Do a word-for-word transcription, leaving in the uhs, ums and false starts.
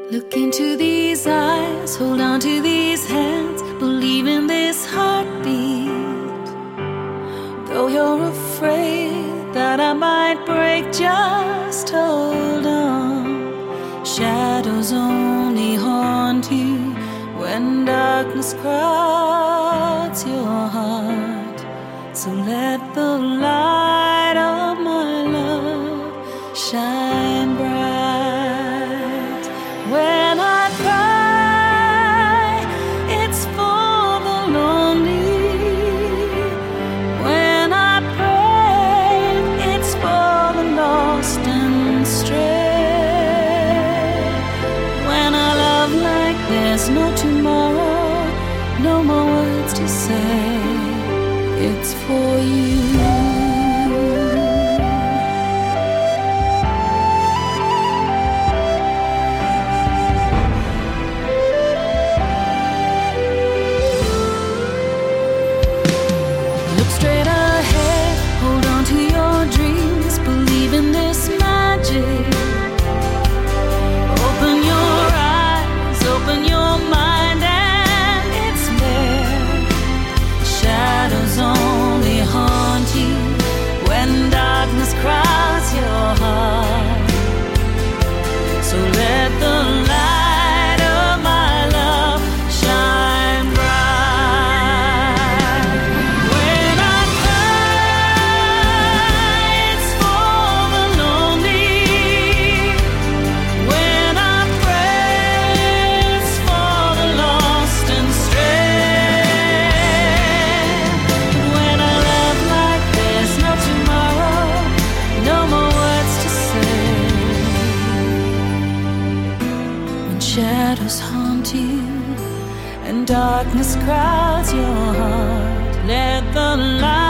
Look into these eyes, hold on to these hands, believe in this heartbeat. Though you're afraid that I might break, just hold on. Shadows only haunt you when darkness crowds your heart. So let the light of my love shine bright. When I cry, it's for the lonely. When I pray, it's for the lost and stray. When I love like there's no tomorrow, no more words to say, it's for you. Cross your heart. So let the light of my love shine bright. When I cry, it's for the lonely. When I pray, it's for the lost and stray. When I love like there's no tomorrow, no more words to say. When shadows haunt you and darkness crowds your heart, let the light